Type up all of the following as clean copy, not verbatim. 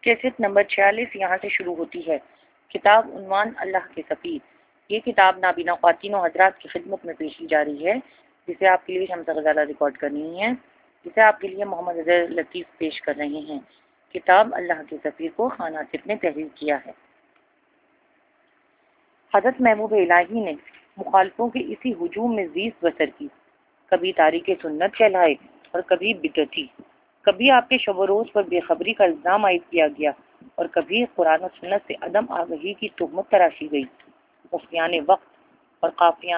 Cassette number 46 یہاں سے شروع ہوتی ہے۔ کتاب عنوان اللہ کے سفیر۔ یہ کتاب نابینا خواتین و حضرات کی خدمت میں پیش کی جا رہی ہے، جسے آپ کے لیے شمس غزالہ ریکارڈ کرنی ہے، جسے آپ کے لیے محمد اظہر لطیف پیش کر رہے ہیں۔ کتاب اللہ کے سفیر کو خان آصف نے تحریر کیا ہے۔ حضرت محبوب الہی نے مخالفوں کے اسی ہجوم میں زیست بسر کی، کبھی تاریک سنت کہلائے اور کبھی بدعتی، کبھی آپ کے شب و روز پر بے خبری کا الزام عائد کیا گیا اور کبھی قرآن و سنت سے عدم آگہی کی تہمت تراشی گئی۔ مفتیان وقت اور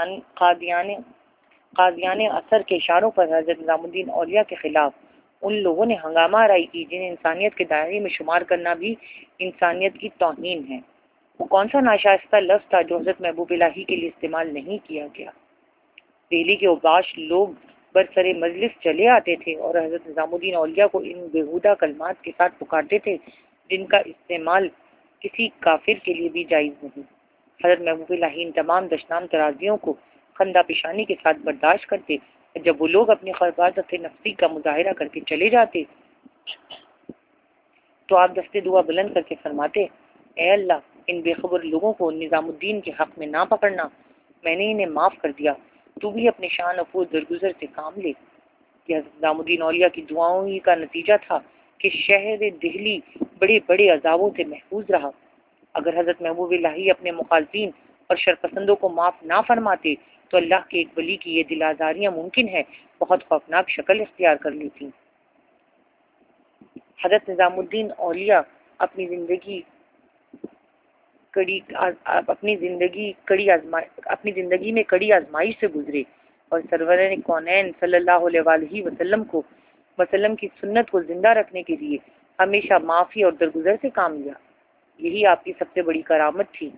قاضیان اثر کے اشاروں پر حضرت نظام الدین اولیاء کے خلاف ان لوگوں نے ہنگامہ آرائی کی جنہیں انسانیت کے دائرے میں شمار کرنا بھی انسانیت کی توہین ہے۔ وہ کون سا ناشائستہ لفظ تھا جو حضرت محبوب الہی کے لیے استعمال نہیں کیا گیا؟ دہلی کے اوباش لوگ برسر مجلس چلے آتے تھے اور حضرت نظام الدین اولیاء کو ان بےہودہ کلمات کے ساتھ پکارتے تھے جن کا استعمال کسی کافر کے لیے بھی جائز نہیں۔ حضرت محبوب الہی ان تمام دشنام ترازیوں کو خندہ پیشانی کے ساتھ برداشت کرتے۔ جب وہ لوگ اپنی خباثت نفسی کا مظاہرہ کر کے چلے جاتے تو آپ دستے دعا بلند کر کے فرماتے، اے اللہ، ان بے خبر لوگوں کو نظام الدین کے حق میں نہ پکڑنا، میں نے انہیں معاف کر دیا، تو بھی اپنے شان افوز درگزر سے کام لے۔ یہ حضرت نظام الدین اولیاء کی دعاؤں ہی کا نتیجہ تھا کہ شہر دہلی بڑے بڑے عذابوں سے محفوظ رہا۔ اگر حضرت محبوب الہی اپنے مخالفین اور شرپسندوں کو معاف نہ فرماتے تو اللہ کے ایک ولی کی یہ دل آزاریاں ممکن ہے بہت خوفناک شکل اختیار کر لیتی۔ حضرت نظام الدین اولیاء اپنی زندگی میں کڑی آزمائش سے گزرے اور سرور کونین صلی اللہ علیہ وسلم کی سنت کو زندہ رکھنے کے لیے ہمیشہ معافی اور درگزر سے کام لیا۔ یہی آپ کی سب سے بڑی کرامت تھی۔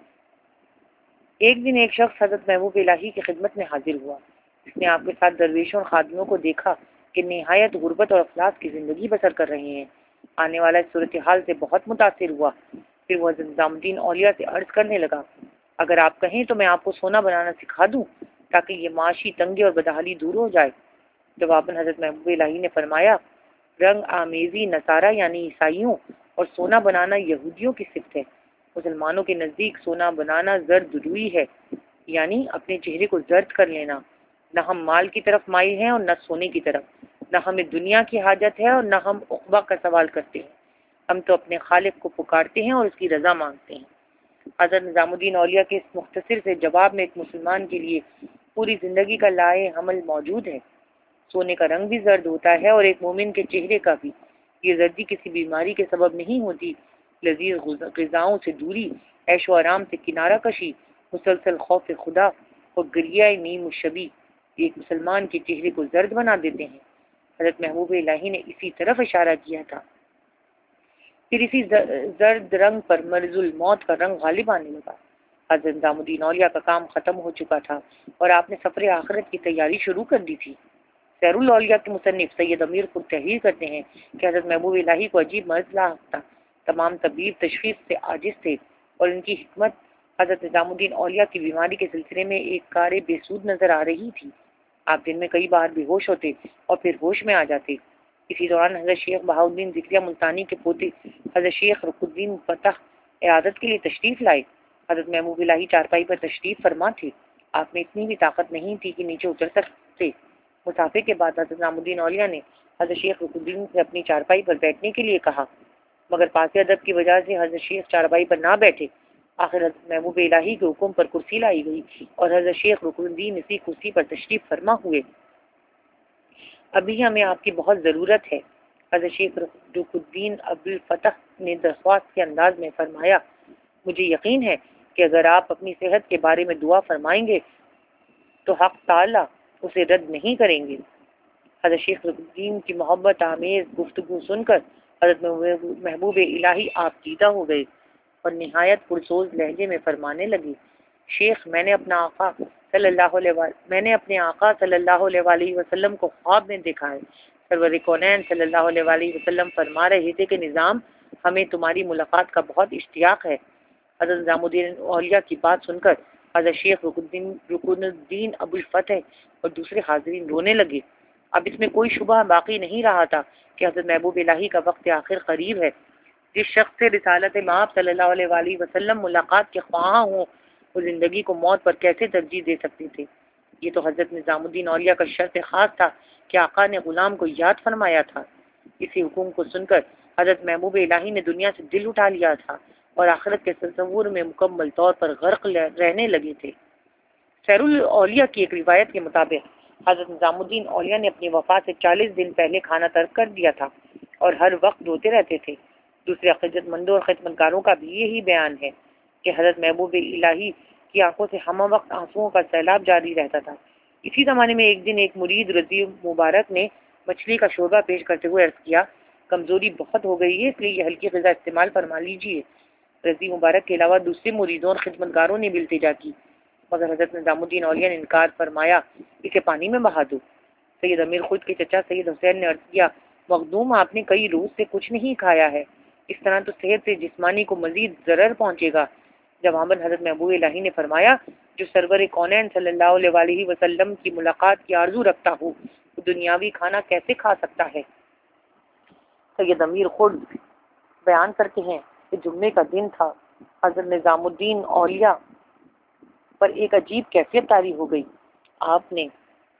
ایک دن ایک شخص حضرت محبوب الہی کی خدمت میں حاضر ہوا۔ اس نے آپ کے ساتھ درویشوں اور خادموں کو دیکھا کہ نہایت غربت اور افلاس کی زندگی بسر کر رہے ہیں۔ آنے والا اس صورتحال سے بہت متاثر ہوا۔ پھر وہ حضرت نظام الدین اولیاء سے عرض کرنے لگا، اگر آپ کہیں تو میں آپ کو سونا بنانا سکھا دوں تاکہ یہ معاشی تنگی اور بدحالی دور ہو جائے۔ جواباً حضرت محبوب الہی نے فرمایا، رنگ آمیزی نصارہ یعنی عیسائیوں اور سونا بنانا یہودیوں کی صفت ہے۔ مسلمانوں کے نزدیک سونا بنانا زرد روئی ہے، یعنی اپنے چہرے کو زرد کر لینا۔ نہ ہم مال کی طرف مائل ہیں اور نہ سونے کی طرف، نہ ہمیں دنیا کی حاجت ہے اور نہ ہم عقبہ کا سوال کرتے ہیں۔ ہم تو اپنے خالق کو پکارتے ہیں اور اس کی رضا مانگتے ہیں۔ حضرت نظام الدین اولیاء کے اس مختصر سے جواب میں ایک مسلمان کے لیے پوری زندگی کا لائے حمل موجود ہے۔ سونے کا رنگ بھی زرد ہوتا ہے اور ایک مومن کے چہرے کا بھی۔ یہ زردی کسی بیماری کے سبب نہیں ہوتی۔ لذیذ غذاؤں سے دوری، عیش و آرام سے کنارہ کشی، مسلسل خوف خدا اور گریہ نیم الشبی ایک مسلمان کے چہرے کو زرد بنا دیتے ہیں۔ حضرت محبوب الہی نے اسی طرف اشارہ کیا تھا۔ پھر اسی زرد رنگ پر مرض الموت کا رنگ غالب آنے لگا۔ حضرت نظام الدین اولیاء کا کام ختم ہو چکا تھا اور آپ نے سفر آخرت کی تیاری شروع کر دی تھی۔ سیر الاولیاء کے مصنف سید امیر خود تحریر کرتے ہیں کہ حضرت محبوب الہی کو عجیب مرض لاحق تھا۔ تمام طبیب تشخیص سے عاجز تھے اور ان کی حکمت حضرت نظام الدین اولیاء کی بیماری کے سلسلے میں ایک کار بے سود نظر آ رہی تھی۔ آپ دن میں کئی بار بے ہوش ہوتے اور پھر ہوش میں آ جاتے۔ اسی دوران حضرت شیخ بہاؤالدین ذکریہ ملتانی کے پوتے حضرت شیخ رک الدین فتح عیادت کے لیے تشریف لائے۔ حضرت محبوب الہی چارپائی پر تشریف فرما تھے۔ آپ میں اتنی بھی طاقت نہیں تھی کہ نیچے اتر سکتے۔ مسافے کے بعد حضرت نظام الدین اولیاء نے حضرت شیخ رک الدین سے اپنی چارپائی پر بیٹھنے کے لیے کہا، مگر پاس ادب کی وجہ سے حضرت شیخ چارپائی پر نہ بیٹھے۔ آخر حضرت محبوب الہی کے حکم پر کرسی لائی گئی اور حضرت شیخ رک الدین اسی کرسی پر تشریف فرما ہوئے۔ ابھی ہمیں آپ کی بہت ضرورت ہے۔ حضرت شیخ رک الدین ابوالفتح نے درخواست کے انداز میں فرمایا، مجھے یقین ہے کہ اگر آپ اپنی صحت کے بارے میں دعا فرمائیں گے تو حق تعالی اسے رد نہیں کریں گے۔ حضرت شیخ رک الدین کی محبت آمیز گفتگو سن کر حضرت محبوب الہی آپ دیدہ ہو گئے اور نہایت پرسوز لہجے میں فرمانے لگے، شیخ، میں نے اپنے آقا صلی اللہ علیہ وسلم کو خواب میں دیکھا ہے۔ سرور کونین صلی اللہ علیہ وسلم فرما رہے تھے کہ نظام، ہمیں تمہاری ملاقات کا بہت اشتیاق ہے۔ حضرت نظام الدین اولیاء کی بات سن کر حضرت شیخ رک الدین ابوالفتح اور دوسرے حاضرین رونے لگے۔ اب اس میں کوئی شبہ باقی نہیں رہا تھا کہ حضرت محبوب الہی کا وقت آخر قریب ہے۔ جس شخص سے رسالت مآب صلی اللہ علیہ وآلہ وسلم ملاقات کے خواہاں ہوں، وہ زندگی کو موت پر کیسے ترجیح دے سکتے تھے؟ یہ تو حضرت نظام الدین اولیاء کا شرط خاص تھا کہ آقا نے غلام کو یاد فرمایا تھا۔ اسی حکم کو سن کر حضرت محبوب الہی نے دنیا سے دل اٹھا لیا تھا اور آخرت کے تصور میں مکمل طور پر غرق رہنے لگے تھے۔ سیر الاولیاء کی ایک روایت کے مطابق حضرت نظام الدین اولیاء نے اپنی وفات سے 40 دن پہلے کھانا ترک کر دیا تھا اور ہر وقت روتے رہتے تھے۔ دوسرے عقیدت مندوں اور خدمتگاروں کا بھی یہی بیان ہے کہ حضرت محبوب الہی کی آنکھوں سے ہم وقت آنسوؤں کا سیلاب جاری رہتا تھا۔ اسی زمانے میں ایک دن ایک مرید رضی مبارک نے مچھلی کا شوربہ پیش کرتے ہوئے عرض کیا، کمزوری بہت ہو گئی ہے، اس لیے یہ ہلکی غذا استعمال فرما لیجیے۔ رضی مبارک کے علاوہ دوسرے مریدوں اور خدمتگاروں نے بھی التجا کی، مگر حضرت نظام الدین اولیاء نے انکار فرمایا، اسے پانی میں بہا دو۔ سید امیر خود کے چچا سید حسین نے عرض کیا، مخدوم آپ نے کئی روز سے کچھ نہیں کھایا ہے، اس طرح تو صحت سے جسمانی کو مزید ضرر پہنچے گا۔ جواباً حضرت محبوب الہی نے فرمایا، جو سرور کونین صلی اللہ علیہ وسلم کی ملاقات کی آرزو رکھتا ہو وہ دنیاوی کھانا کیسے کھا سکتا ہے؟ سید امیر خود بیان کرتے ہیں کہ جمعے کا دن تھا، حضرت نظام الدین اولیاء پر ایک عجیب کیفیت طاری ہو گئی۔ آپ نے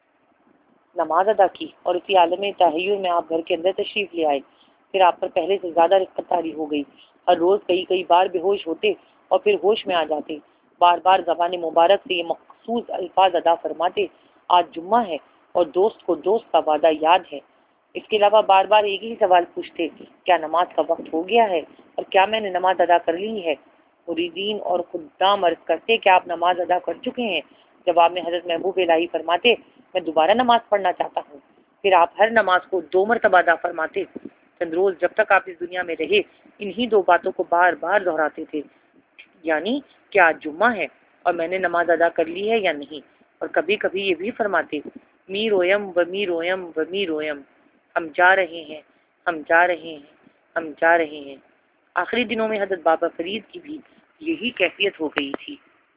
نماز ادا کی اور اسی عالم تحیر میں آپ گھر کے اندر تشریف لے آئے۔ پھر آپ پر پہلے سے زیادہ رقت طاری ہو گئی۔ ہر روز کئی بار بے ہوش ہوتے اور پھر ہوش میں آ جاتے۔ بار بار زبان مبارک سے یہ مخصوص الفاظ ادا فرماتے، آج جمعہ ہے اور دوست کو دوست کا وعدہ یاد ہے۔ اس کے علاوہ بار بار ایک ہی سوال پوچھتے، کیا نماز کا وقت ہو گیا ہے اور کیا میں نے نماز ادا کر لی ہے؟ مریدین اور خدام عرض کرتے کہ آپ نماز ادا کر چکے ہیں۔ جواب میں حضرت محبوب الہی فرماتے، میں دوبارہ نماز پڑھنا چاہتا ہوں۔ پھر آپ ہر نماز کو 2 مرتبہ ادا فرماتے۔ چند روز جب تک آپ اس دنیا میں رہے انہی 2 باتوں کو بار بار دہراتے تھے، یعنی کہ آج جمعہ ہے اور میں نے نماز ادا کر لی ہے یا نہیں۔ اور کبھی کبھی یہ بھی فرماتے، می رویم و می رویم و می رویم، ہم جا رہے ہیں، ہم جا رہے ہیں، ہم جا رہے ہیں۔ آخری دنوں میں حضرت بابا فرید کی بھی یہی کیفیت ہو گئی تھی۔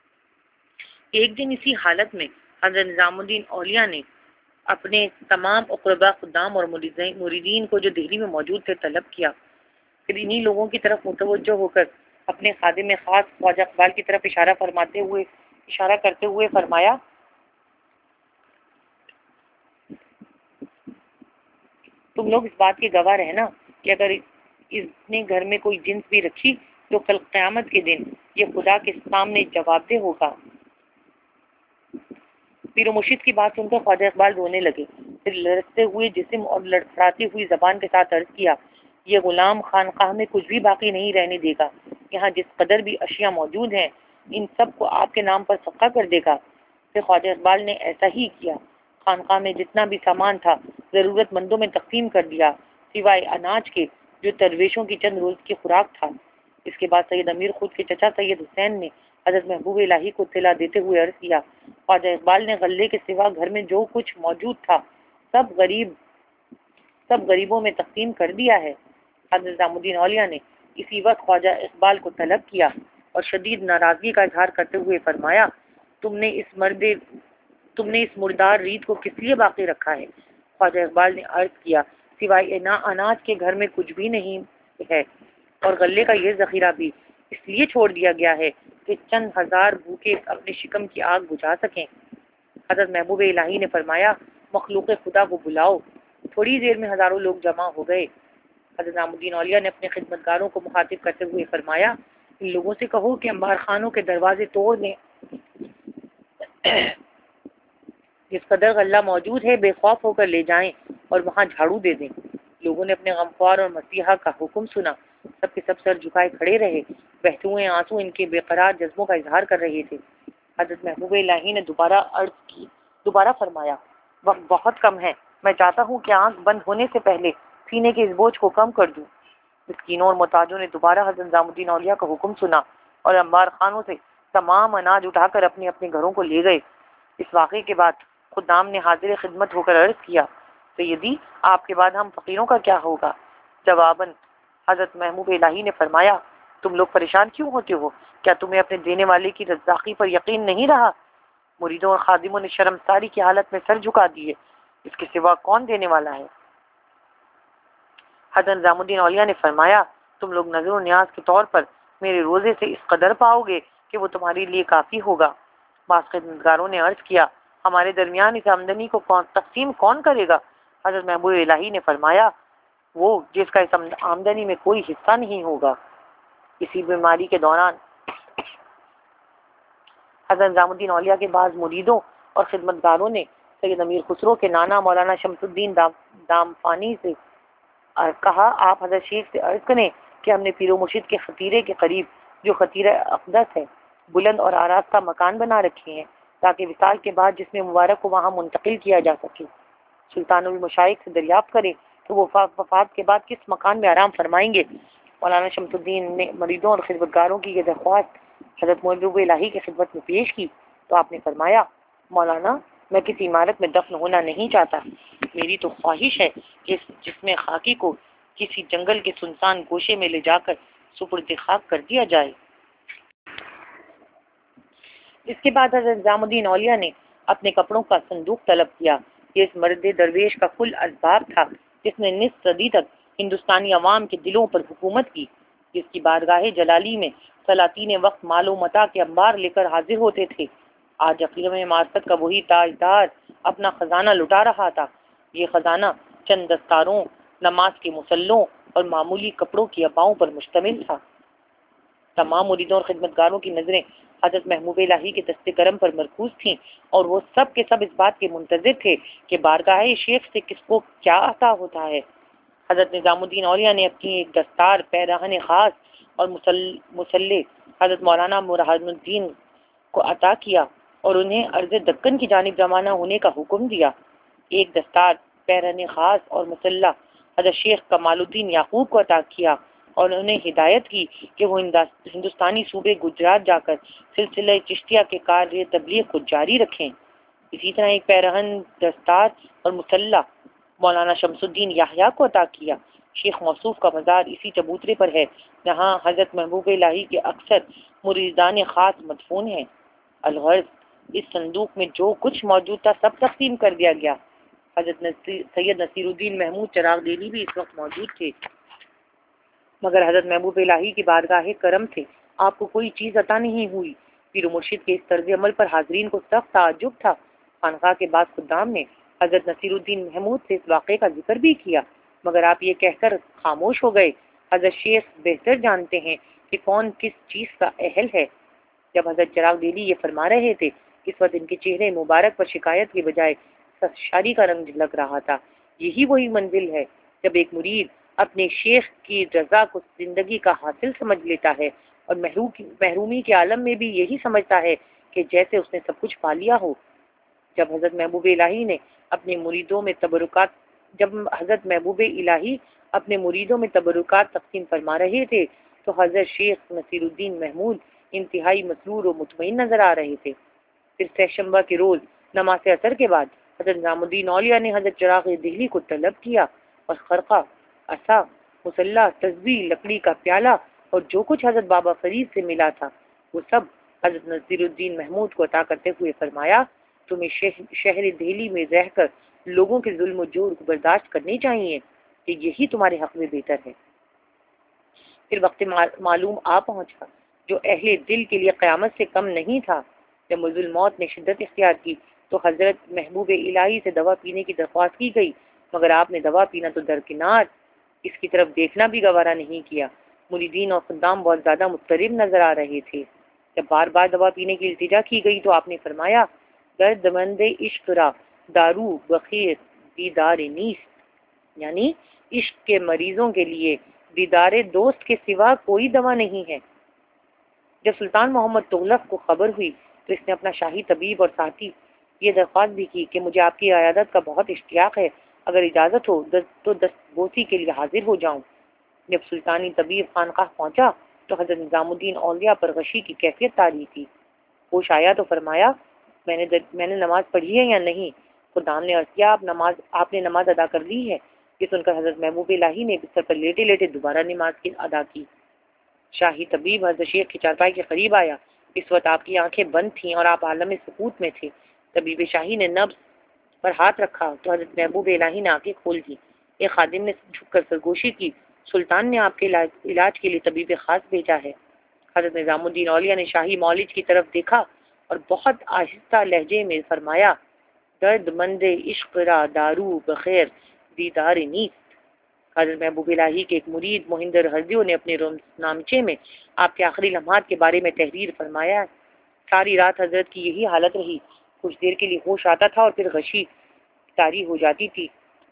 ایک دن اسی حالت میں حضرت نظام الدین اولیاء نے اپنے تمام اقربا، خدام اور مریدین کو جو دہلی میں موجود تھے طلب کیا۔ پھر انہی لوگوں کی طرف متوجہ ہو کر اپنے خادم خاص خواجہ اقبال کی طرف اشارہ کرتے ہوئے فرمایا، تم لوگ اس بات کے گواہ رہنا کہ اگر اس نے گھر میں کوئی جنس بھی رکھی تو کل قیامت کے دن یہ خدا کے سامنے جواب دہ ہوگا۔ پیر و مرشد کی بات سن کر خواجہ اقبال رونے لگے، پھر لرزتے ہوئے جسم اور لڑکھڑاتی ہوئی زبان کے ساتھ عرض کیا، یہ غلام خانقاہ میں کچھ بھی باقی نہیں رہنے دے گا، یہاں جس قدر بھی اشیاء موجود ہیں ان سب کو آپ کے نام پر صدقہ کر دے گا۔ پھر خواجہ اقبال نے ایسا ہی کیا، خانقاہ میں جتنا بھی سامان تھا ضرورت مندوں میں تقسیم کر دیا، سوائے اناج کے جو درویشوں کی چند روز کی خوراک تھا۔ اس کے بعد سید امیر خود کے چچا سید حسین نے حضرت محبوب الہی کو اطلاع دیتے ہوئے عرض کیا، خواجہ اقبال نے غلے کے سوا گھر میں جو کچھ موجود تھا سب غریبوں میں تقسیم کر دیا ہے۔ حضرت نظام الدین اولیاء نے اسی وقت خواجہ اقبال کو طلب کیا اور شدید ناراضگی کا اظہار کرتے ہوئے فرمایا، تم نے اس مردار ریت کو کس لیے باقی رکھا ہے؟ خواجہ اقبال نے عرض کیا، سوائے اناج کے گھر میں کچھ بھی نہیں ہے اور غلے کا یہ ذخیرہ بھی اس لیے چھوڑ دیا گیا ہے کہ چند ہزار بھوکے اپنے شکم کی آگ بجھا سکیں۔ حضرت محبوب الہی نے فرمایا، مخلوق خدا کو بلاؤ۔ تھوڑی دیر میں ہزاروں لوگ جمع ہو گئے۔ حضرت نظام الدین اولیاء نے اپنے خدمتگاروں کو مخاطب کرتے ہوئے فرمایا، ان لوگوں سے کہو کہ انبار خانوں کے دروازے توڑ دیں، جس قدر غلہ موجود ہے بے خوف ہو کر لے جائیں اور وہاں جھاڑو دے دیں۔ لوگوں نے اپنے غمخوار اور مسیحا کا حکم سنا، سب کے سب سر جھکائے کھڑے رہے، بہتے ہوئے آنسو ان کے بے قرار جذبوں کا اظہار کر رہے تھے۔ حضرت محبوب الہی نے دوبارہ فرمایا، وقت بہت کم ہے، میں چاہتا ہوں کہ آنکھ بند ہونے سے پہلے سینے کے اس بوجھ کو کم کر دوں۔ مسکینوں اور محتاجوں نے دوبارہ حضرت نظام الدین اولیاء کا حکم سنا اور انبار خانوں سے تمام اناج اٹھا کر اپنے اپنے گھروں کو لے گئے۔ اس واقعے کے بعد خدام نے حاضر خدمت ہو کر عرض کیا، سیدی آپ کے بعد ہم فقیروں کا کیا ہوگا؟ جواباً حضرت محبوب الہی نے فرمایا، تم لوگ پریشان کیوں ہوتے ہو؟ کیا تمہیں اپنے دینے والے کی رزاقی پر یقین نہیں رہا؟ مریدوں اور خادموں نے شرمساری کی حالت میں سر جھکا دیے، اس کے سوا کون دینے والا ہے؟ حضرت نظام الدین اولیاء نے فرمایا، تم لوگ نظر و نیاز کے طور پر میرے روزے سے اس قدر پاؤ گے کہ وہ تمہارے لیے کافی ہوگا۔ بعض خدمتگاروں نے عرض کیا، ہمارے درمیان اس آمدنی کو تقسیم کون کرے گا؟ حضرت محبوب الہی نے فرمایا، وہ جس کا اس آمدنی میں کوئی حصہ نہیں ہوگا۔ اسی بیماری کے دوران حضرت نظام الدین اولیاء کے بعض مریدوں اور خدمتگاروں نے سید امیر خسرو کے نانا مولانا شمس الدین دامفانی سے کہا، آپ حضرت شیخ سے عرض کریں کہ ہم نے پیر و مرشد کے خطیرے کے قریب، جو خطیرہ اقدس ہے، بلند اور آراستہ مکان بنا رکھے ہیں تاکہ وصال کے بعد جس میں مبارک کو وہاں منتقل کیا جا سکے۔ سلطان المشائخ سے دریافت کریں تو وہ وفات کے بعد کس مکان میں آرام فرمائیں گے۔ مولانا شمس الدین نے مریدوں اور خدمتگاروں کی یہ درخواست حضرت محبوب الہی کی خدمت میں پیش کی تو آپ نے فرمایا، مولانا، میں کسی عمارت میں دفن ہونا نہیں چاہتا، میری تو خواہش ہے کہ جس میں خاکی کو کسی جنگل کے سنسان گوشے میں لے جا کر سپرد خاک کر دیا جائے۔ اس کے بعد حضرت نظام الدین اولیاء نے اپنے کپڑوں کا صندوق طلب کیا۔ یہ اس مرد درویش کا کل اسباب تھا جس نے نصف صدی تک ہندوستانی عوام کے دلوں پر حکومت کی، جس کی بارگاہ جلالی میں سلاطین وقت مال و متاع کے انبار لے کر حاضر ہوتے تھے۔ آج اقلیم معرفت کا وہی تاجدار اپنا خزانہ لٹا رہا تھا۔ یہ خزانہ چند دستاروں، نماز کے مسلوں اور معمولی کپڑوں کی اباؤں پر مشتمل تھا۔ تمام مریدوں اور خدمتگاروں کی نظریں حضرت محبوب الہی کے دست کرم پر مرکوز تھیں اور وہ سب کے سب اس بات کے منتظر تھے کہ بارگاہ شیخ سے کس کو کیا عطا ہوتا ہے۔ حضرت نظام الدین اولیاء نے اپنی ایک دستار پیراہن خاص اور مسلح حضرت مولانا مراد الدین کو عطا کیا اور انہیں عرض دکن کی جانب روانہ ہونے کا حکم دیا۔ ایک دستار پیراہن خاص اور مسلح حضرت شیخ کمال الدین یعقوب کو عطا کیا اور انہیں ہدایت کی کہ وہ ہندوستانی صوبے گجرات جا کر سلسلہ چشتیہ کے کار تبلیغ کو جاری رکھیں۔ اسی طرح ایک پیراہن دستار اور مسلح مولانا شمس الدین یحییٰ کو عطا کیا۔ شیخ موصوف کا مزار اسی چبوترے پر ہے جہاں حضرت محبوب الہی کے اکثر مریدان خاص مدفون ہیں۔ الغرض اس صندوق میں جو کچھ موجود تھا سب تقسیم کر دیا گیا۔ حضرت سید نصیر الدین محمود چراغ دہلی بھی اس وقت موجود تھے، مگر حضرت محبوب الہی کی بارگاہ کرم سے آپ کو کوئی چیز عطا نہیں ہوئی۔ پیر و مرشد کے اس طرز عمل پر حاضرین کو سخت تعجب تھا۔ خانقاہ کے بعض خدام نے حضرت نصیر الدین محمود سے اس واقعے کا ذکر بھی کیا، مگر آپ یہ کہہ کر خاموش ہو گئے، حضرت شیخ بہتر جانتے ہیں کہ کون کس چیز کا اہل ہے۔ جب حضرت چراغ دہلی یہ فرما رہے تھے، اس وقت ان کے چہرے مبارک پر شکایت کے بجائے سرشاری کا رنگ جھلک رہا تھا۔ یہی وہی منزل ہے جب ایک مرید اپنے شیخ کی رضا کو زندگی کا حاصل سمجھ لیتا ہے اور محرومی کے عالم میں بھی یہی سمجھتا ہے کہ جیسے اس نے سب کچھ پا لیا ہو۔ جب حضرت محبوب الہی اپنے مریدوں میں تبرکات تقسیم فرما رہے تھے تو حضرت شیخ نصیر الدین محمود انتہائی مسرور و مطمئن نظر آ رہے تھے۔ پھر سہشنبہ کے روز نماز عصر کے بعد حضرت نظام الدین اولیاء نے حضرت چراغ دہلی کو طلب کیا اور خرقہ، عصا، مسلح، تسبیح، لکڑی کا پیالہ اور جو کچھ حضرت بابا فرید سے ملا تھا وہ سب حضرت نصیر الدین محمود کو عطا کرتے ہوئے فرمایا، تمہیں شہر دہلی میں رہ کر لوگوں کے ظلم و جور کو برداشت کرنی چاہیے کہ یہی تمہارے حق میں بہتر ہے۔ پھر وقت معلوم آ پہنچا جو اہل دل کے لیے قیامت سے کم نہیں تھا۔ جب مرض الموت نے شدت اختیار کی تو حضرت محبوب الہی سے دوا پینے کی درخواست کی گئی، مگر آپ نے دوا پینا تو درکنار، اس کی طرف دیکھنا بھی گوارا نہیں کیا۔ مریدین اور خدام بہت زیادہ مضطرب نظر آ رہے تھے۔ جب بار بار دوا پینے کی التجا کی گئی تو آپ نے فرمایا، درد مند عشق را دارو بخیر دیدار نیست، یعنی عشق کے مریضوں کے لیے دیدار دوست کے سوا کوئی دوا نہیں ہے۔ جب سلطان محمد تغلق کو خبر ہوئی تو اس نے اپنا شاہی طبیب اور ساتھی یہ درخواست بھی کی کہ مجھے آپ کی عیادت کا بہت اشتیاق ہے، اگر اجازت ہو تو دستبوسی کے لیے حاضر ہو جاؤں۔ جب سلطانی طبیب خانقاہ پہنچا تو حضرت نظام الدین اولیاء پر غشی کی کیفیت طاری تھی۔ ہوش آیا تو فرمایا، میں نے نماز پڑھی ہے یا نہیں؟ خدام نے عرض کیا، آپ نے نماز ادا کر لی ہے۔ یہ سن کر حضرت محبوب الہی نے بستر پر لیٹے لیٹے دوبارہ نماز ادا کی۔ شاہی طبیب حضرت شیخ کی چارپائی کے قریب آیا۔ اس وقت آپ کی آنکھیں بند تھیں اور آپ عالم سکوت میں تھے۔ طبیب شاہی نے نبض پر ہاتھ رکھا تو حضرت محبوب الہی نے آنکھیں کھول دی۔ ایک خادم نے جھک کر سرگوشی کی سلطان نے آپ کے علاج کے لیے طبیب خاص بھیجا ہے۔ حضرت نظام الدین اولیاء نے شاہی معالج کی طرف دیکھا اور بہت آہستہ لہجے میں فرمایا، درد مند عشق را دارو بخیر دیدار نیست۔ حضرت محبوب الہی کے ایک مرید مہندر ہردیو نے اپنے نامچے میں آپ کے آخری لمحات کے بارے میں تحریر فرمایا ہے۔ ساری رات حضرت کی یہی حالت رہی، کچھ دیر کے لیے ہوش آتا تھا اور پھر غشی طاری ہو جاتی تھی۔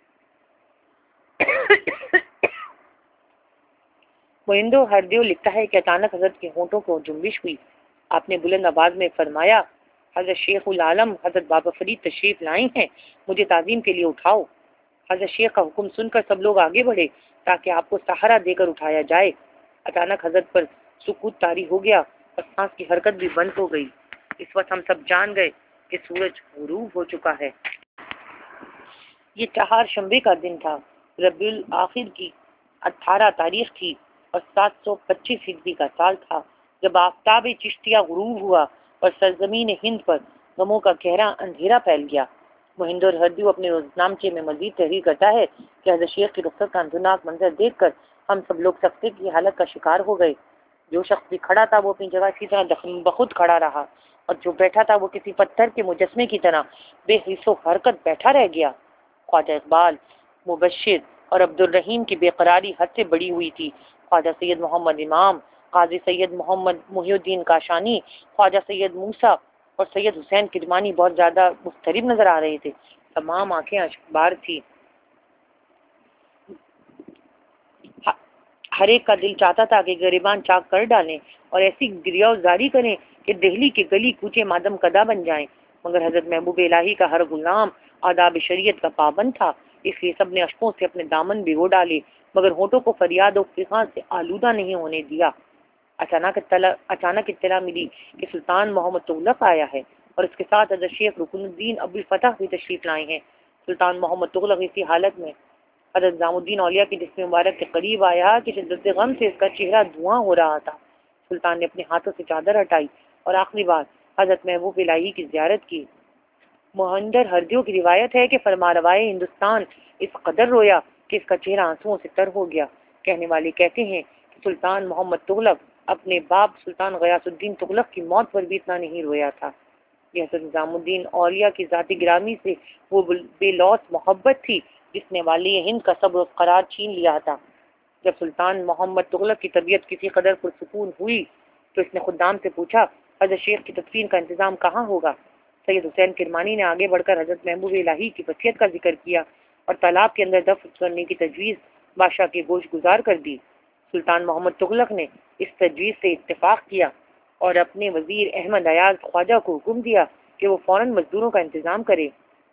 مہندر ہردیو لکھتا ہے کہ اچانک حضرت کے ہونٹوں کو جنبش ہوئی۔ آپ نے بلند آواز میں فرمایا، حضرت شیخ العالم حضرت بابا فرید تشریف لائے ہیں، مجھے تعظیم کے لیے اٹھاؤ۔ حضرت شیخ کا حکم سن کر سب لوگ آگے بڑھے تاکہ آپ کو سہارا دے کر اٹھایا جائے۔ اچانک حضرت پر سکوت طاری ہو گیا اور سانس کی حرکت بھی بند ہو گئی۔ اس وقت ہم سب جان گئے کہ سورج غروب ہو چکا ہے۔ یہ چہار شنبے کا دن تھا، ربیع الآخر کی 18 تاریخ تھی اور 725 ہجری کا سال تھا جب آفتاب چشتیہ غروب ہوا اور سرزمین ہند پر غموں کا گہرا اندھیرا پھیل گیا۔ مہندر ہردیو اپنے روزنامچے میں مزید تحریر کرتا ہے کہ حضرت شیخ کی رخصت کا اندھناک منظر دیکھ کر ہم سب لوگ سکتے کی حالت کا شکار ہو گئے۔ جو شخص بھی کھڑا تھا وہ اپنی جگہ اسی طرح دفن بخود کھڑا رہا اور جو بیٹھا تھا وہ کسی پتھر کے مجسمے کی طرح بے حس و حرکت بیٹھا رہ گیا۔ خواجہ اقبال، مبشر اور عبد الرحیم کی بے قراری حد سے بڑی ہوئی تھی۔ خواجہ سید محمد امام، قاضی سید محمد محی الدین کاشانی، خواجہ سید موسیٰ اور سید حسین کرمانی بہت زیادہ مضطرب نظر آ رہے تھے۔ تمام آنکھیں اشکبار تھی۔ ہر ایک کا دل چاہتا تھا کہ گریبان چاک کر ڈالیں اور ایسی گریہ زاری کریں کہ دہلی کے گلی کوچے مادم کدا بن جائیں، مگر حضرت محبوب الہی کا ہر غلام آداب شریعت کا پابند تھا، اس لیے سب نے اشکوں سے اپنے دامن بھگو ڈالے مگر ہونٹوں کو فریاد و فغاں سے آلودہ نہیں ہونے دیا۔ اچانک اطلاع ملی کہ سلطان محمد تغلق آیا ہے اور اس کے ساتھ حضرت شیخ رکن الدین ابو الفتح بھی تشریف لائے ہیں۔ سلطان محمد تغلق اسی حالت میں حضرت نظام الدین اولیاء کی جسم مبارک کے قریب آیا کہ شدت غم سے اس کا چہرہ دھواں ہو رہا تھا۔ سلطان نے اپنے ہاتھوں سے چادر ہٹائی اور آخری بار حضرت محبوب الہی کی زیارت کی۔ مہندر ہردیو کی روایت ہے کہ فرمانروائے ہندوستان اس قدر رویا کہ اس کا چہرہ آنسوؤں سے تر ہو گیا۔ کہنے والے کہتے ہیں کہ سلطان محمد تغلق اپنے باپ سلطان غیاث الدین تغلق کی موت پر بھی اتنا نہیں رویا تھا۔ یہ حضرت نظام الدین اولیاء کی ذاتی گرامی سے وہ بے لوث محبت تھی جس نے والی ہند کا صبر و قرار چھین لیا تھا۔ جب سلطان محمد تغلق کی طبیعت کسی قدر پرسکون ہوئی تو اس نے خدام سے پوچھا، حضرت شیخ کی تدفین کا انتظام کہاں ہوگا؟ سید حسین کرمانی نے آگے بڑھ کر حضرت محبوب الہی کی وصیت کا ذکر کیا اور تالاب کے اندر دفن کرنے کی تجویز بادشاہ کے گوش گزار کر دی۔ سلطان محمد تغلق نے اس تجویز سے اتفاق کیا اور اپنے وزیر احمد ایاز خواجہ کو حکم دیا کہ وہ فوراً مزدوروں کا انتظام کرے۔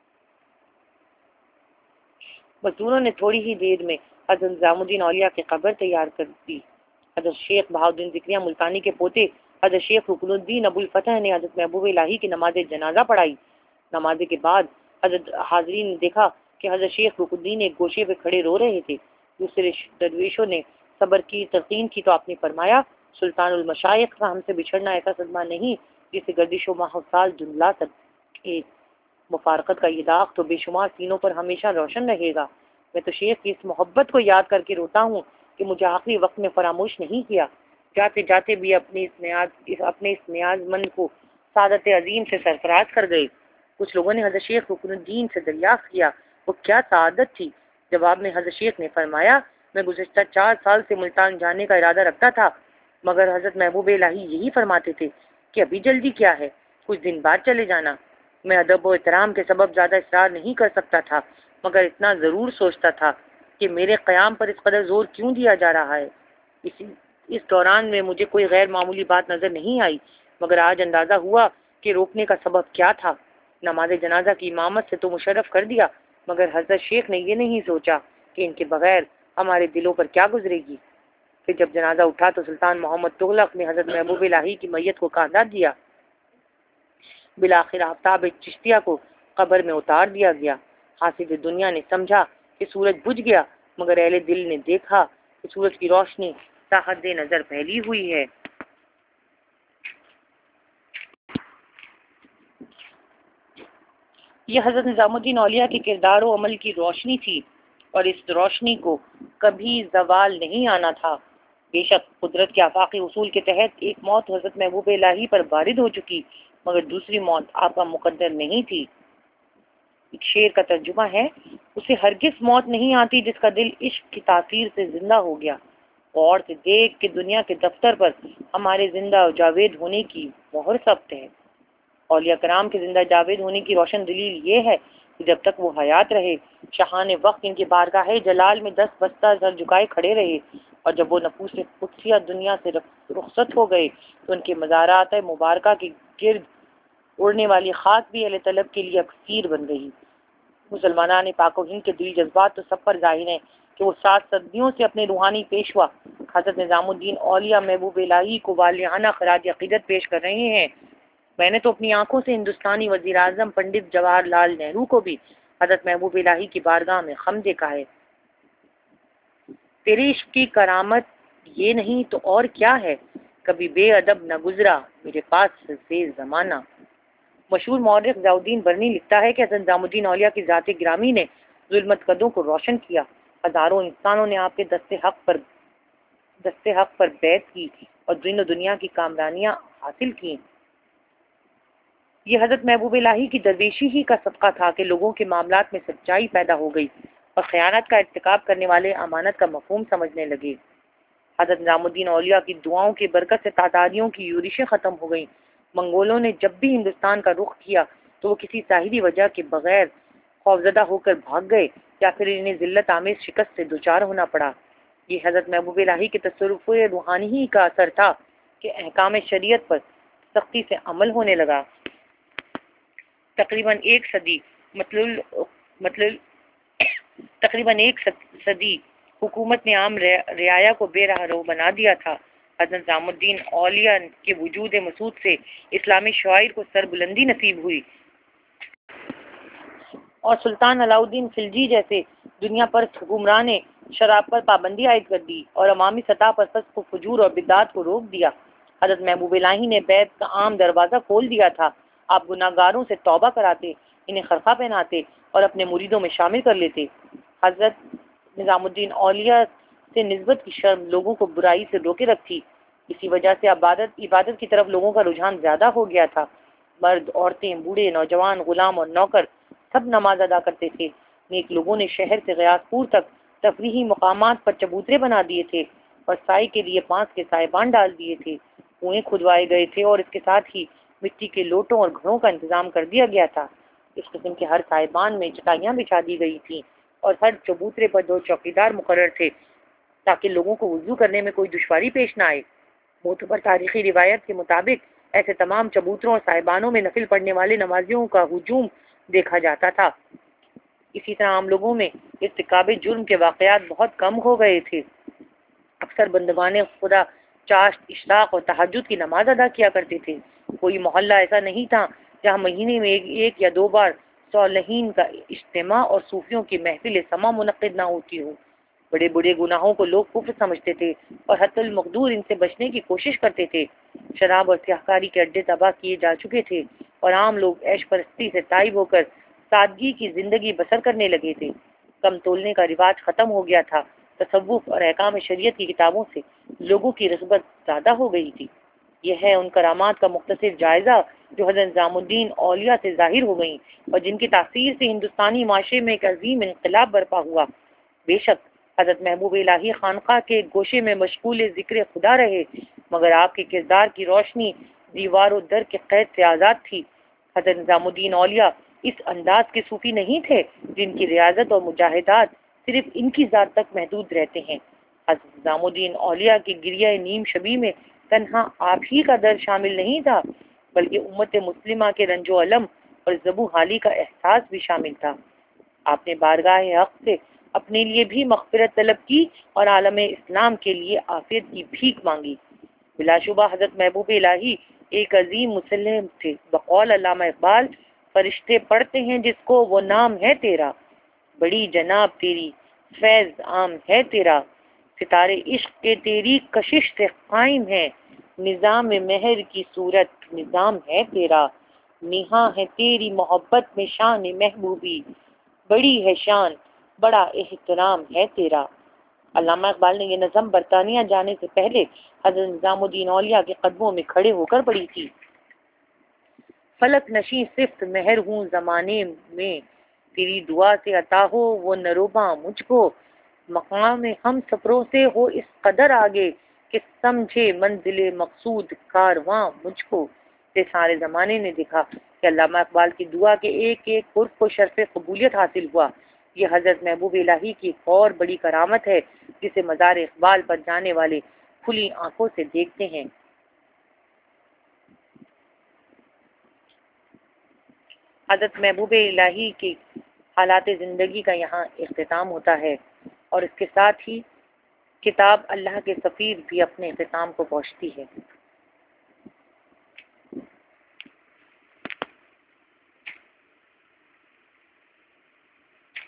مزدوروں نے تھوڑی ہی دیر میں حضرت نظام الدین اولیاء کی قبر تیار کر دی۔ حضرت شیخ بہاؤالدین ذکریہ ملتانی کے پوتے حضرت شیخ رکن الدین ابو الفتح نے حضرت محبوب الہی کی نماز جنازہ پڑھائی۔ نماز کے بعد حضرت حاضرین نے دیکھا کہ حضرت شیخ رکن الدین ایک گوشے پہ کھڑے رو رہے تھے۔ دوسرے درویشوں نے صبر کی تلقین کی تو آپ نے فرمایا، سلطان المشائخ کا ہم سے بچھڑنا ایسا صدمہ نہیں جسے گردش و ماحول دھندلا سکے۔ مفارقت کا یہ داغ تو بے شمار سینوں پر ہمیشہ روشن رہے گا۔ میں تو شیخ کی اس محبت کو یاد کر کے روتا ہوں کہ مجھے آخری وقت میں فراموش نہیں کیا۔ جاتے جاتے بھی اپنے اس نیاز مند کو سعادت عظیم سے سرفراز کر گئے۔ کچھ لوگوں نے حضرت شیخ رکن الدین سے دریافت کیا وہ کیا سعادت تھی؟ جواب میں حضرت شیخ نے فرمایا، میں گزشتہ 4 سال سے ملتان جانے کا ارادہ رکھتا تھا مگر حضرت محبوب الہی یہی فرماتے تھے کہ ابھی جلدی کیا ہے، کچھ دن بعد چلے جانا۔ میں ادب و احترام کے سبب زیادہ اصرار نہیں کر سکتا تھا مگر اتنا ضرور سوچتا تھا کہ میرے قیام پر اس قدر زور کیوں دیا جا رہا ہے۔ اس دوران میں مجھے کوئی غیر معمولی بات نظر نہیں آئی مگر آج اندازہ ہوا کہ روکنے کا سبب کیا تھا۔ نماز جنازہ کی امامت سے تو مشرف کر دیا مگر حضرت شیخ نے یہ نہیں سوچا کہ ان کے بغیر ہمارے دلوں پر کیا گزرے گی۔ پھر جب جنازہ اٹھا تو سلطان محمد تغلق نے حضرت محبوب الہی کی میت کو کاندھا دیا۔ بالآخر آفتاب چشتیہ کو قبر میں اتار دیا گیا۔ حاسد دنیا نے سمجھا کہ سورج بجھ گیا مگر اہل دل نے دیکھا کہ سورج کی روشنی تا حد نظر پھیلی ہوئی ہے۔ یہ حضرت نظام الدین اولیاء کے کردار و عمل کی روشنی تھی اور اس روشنی کو کبھی زوال نہیں آنا تھا۔ بے شک قدرت کے آفاقی اصول کے تحت ایک موت حضرت محبوب الہی پر وارد ہو چکی، مگر دوسری موت آپ کا مقدر نہیں تھی۔ ایک شعر کا ترجمہ ہے، اسے ہرگز موت نہیں آتی جس کا دل عشق کی تاثیر سے زندہ ہو گیا۔ غور سے دیکھ کہ دنیا کے دفتر پر ہمارے زندہ و جاوید ہونے کی مہر ثبت ہے۔ اولیاء کرام کے زندہ جاوید ہونے کی روشن دلیل یہ ہے کہ جب تک وہ حیات رہے، شاہان وقت ان کی بارگاہ جلال میں دست بستہ سر جھکائے کھڑے رہے، اور جب وہ نفوس قدسیہ دنیا سے رخصت ہو گئے تو ان کے مزارات مبارکہ کے گرد اڑنے والی خاک بھی اہل طلب کے لیے اکسیر بن گئی۔ مسلمانان پاک و ہند کے دلی جذبات تو سب پر ظاہر ہیں کہ وہ 7 صدیوں سے اپنے روحانی پیشوا حضرت نظام الدین اولیاء محبوب الہی کو والہانہ خراج عقیدت پیش کر رہے ہیں۔ میں نے تو اپنی آنکھوں سے ہندوستانی وزیر اعظم پنڈت جواہر لال نہرو کو بھی حضرت محبوب الہی کی بارگاہ میں خم دیکھا ہے۔ تیرے عشق کی کرامت یہ نہیں تو اور کیا ہے، کبھی بے ادب نہ گزرا میرے پاس سے زمانہ۔ مشہور مورخ ضیاء الدین برنی لکھتا ہے کہ حضرت نظام الدین اولیاء کی ذات گرامی نے ظلمت قدوں کو روشن کیا۔ ہزاروں انسانوں نے آپ کے دست حق پر بیعت کی اور دین و دنیا کی کامرانیاں حاصل کی۔ یہ حضرت محبوب الہی کی درویشی ہی کا صدقہ تھا کہ لوگوں کے معاملات میں سچائی پیدا ہو گئی اور خیانت کا ارتکاب کرنے والے امانت کا مفہوم سمجھنے لگے۔ حضرت نظام الدین اولیاء کی دعاؤں کی برکت سے تاتاریوں کی یورشیں ختم ہو گئیں۔ منگولوں نے جب بھی ہندوستان کا رخ کیا تو وہ کسی ظاہری وجہ کے بغیر خوفزدہ ہو کر بھاگ گئے یا پھر انہیں ذلت آمیز شکست سے دوچار ہونا پڑا۔ یہ حضرت محبوب الہی کے تصرف روحانی ہی کا اثر تھا کہ احکام شریعت پر سختی سے عمل ہونے لگا۔ تقریباً ایک صدی حکومت نے عام رعایا کو بے راہ رو بنا دیا تھا۔ حضرت نظام الدین اولیاء کے وجود مسعود سے اسلامی شعائر کو سربلندی نصیب ہوئی اور سلطان علاء الدین خلجی جیسے دنیا پر حکمران نے شراب پر پابندی عائد کر دی اور عوامی سطح پر فسق و فجور اور بدعات کو روک دیا۔ حضرت محبوب الہی نے بیعت کا عام دروازہ کھول دیا تھا۔ آپ گناہگاروں سے توبہ کراتے، انہیں خرقہ پہناتے اور اپنے مریدوں میں شامل کر لیتے۔ حضرت نظام الدین اولیاء سے نسبت کی شرم لوگوں کو برائی سے روکے رکھتی۔ اسی وجہ سے عبادت کی طرف لوگوں کا رجحان زیادہ ہو گیا تھا۔ مرد، عورتیں، بوڑھے، نوجوان، غلام اور نوکر سب نماز ادا کرتے تھے۔ نیک لوگوں نے شہر سے غیاث پور تک تفریحی مقامات پر چبوترے بنا دیے تھے اور سائے کے لیے بانس کے سائبان ڈال دیے تھے۔ کنویں کھدوائے گئے تھے اور اس کے ساتھ ہی مٹی کے لوٹوں اور گھڑوں کا انتظام کر دیا گیا تھا۔ اس قسم کے ہر سائبان میں چٹائیاں بچھا دی گئی تھیں اور ہر چبوترے پر 2 چوکیدار مقرر تھے تاکہ لوگوں کو وضو کرنے میں کوئی دشواری پیش نہ آئے۔ معتبر تاریخی روایت کے مطابق ایسے تمام چبوتروں اور سائبانوں میں نفل پڑھنے والے نمازیوں کا ہجوم دیکھا جاتا تھا۔ اسی طرح عام لوگوں میں ارتکاب جرم کے واقعات بہت کم ہو گئے تھے۔ اکثر بندگان خدا چاشت، اشراق اور تہجد کی نماز ادا کیا کرتے تھے۔ کوئی محلہ ایسا نہیں تھا جہاں مہینے میں ایک یا 2 بار صالحین کا اجتماع اور صوفیوں کی محفل سما منعقد نہ ہوتی ہو۔ بڑے بڑے گناہوں کو لوگ کفر سمجھتے تھے اور حت المقدور ان سے بچنے کی کوشش کرتے تھے۔ شراب اور سیاہکاری کے اڈے تباہ کیے جا چکے تھے اور عام لوگ عیش پرستی سے تائب ہو کر سادگی کی زندگی بسر کرنے لگے تھے۔ کم تولنے کا رواج ختم ہو گیا تھا۔ تصوف اور احکام شریعت کی کتابوں سے لوگوں کی رغبت زیادہ ہو گئی تھی۔ یہ ہے ان کرامات کا مختصر جائزہ جو حضرت نظام الدین اولیاء سے ظاہر ہو گئیں اور جن کی تاثیر سے ہندوستانی معاشرے میں ایک عظیم انقلاب برپا ہوا۔ بے شک حضرت محبوب الہی خانقاہ کے گوشے میں مشغول ذکر خدا رہے، مگر آپ کے کردار کی روشنی دیوار و در کے قید سے آزاد تھی۔ حضرت نظام الدین اولیاء اس انداز کے صوفی نہیں تھے جن کی ریاضت اور مجاہدات صرف ان کی ذات تک محدود رہتے ہیں۔ حضرت نظام الدین اولیاء کی گریہ نیم شبی میں تنہا آپ ہی کا درد شامل نہیں تھا بلکہ امت مسلمہ کے رنج و الم اور زبوں حالی کا احساس بھی شامل تھا۔ آپ نے بارگاہ حق سے اپنے لیے بھی مغفرت طلب کی اور عالم اسلام کے لیے عافیت کی بھیک مانگی۔ بلا شبہ حضرت محبوب الہی ایک عظیم مسلم تھے۔ بقول علامہ اقبال، فرشتے پڑھتے ہیں جس کو وہ نام ہے تیرا، بڑی جناب تیری فیض عام ہے تیرا، ستارے عشق کے تیری کشش سے قائم ہے، نظام مہر کی صورت نظام ہے تیرا، نہاں ہے تیری محبت میں شان محبوبی، بڑی ہے شان بڑا احترام ہے تیرا۔ علامہ اقبال نے یہ نظم برطانیہ جانے سے پہلے حضرت نظام الدین اولیاء کے قدموں میں کھڑے ہو کر پڑھی تھی۔ فلک نشیں صفت مہر ہوں زمانے میں، تیری دعا سے عطا ہو وہ نروباں مجھ کو، مقام ہم سفروں سے ہو اس قدر آگے کہ سمجھے منزل مقصود کارواں مجھ کو۔ سارے زمانے نے دیکھا کہ علامہ اقبال کی دعا کے ایک ایک حرف کو شرف قبولیت حاصل ہوا۔ یہ حضرت محبوب الہی کی ایک اور بڑی کرامت ہے جسے مزار اقبال پر جانے والے کھلی آنکھوں سے دیکھتے ہیں۔ حضرت محبوب الہی کی حالات زندگی کا یہاں اختتام ہوتا ہے، اور اس کے ساتھ ہی کتاب اللہ کے سفیر بھی اپنے اختتام کو پہنچتی ہے۔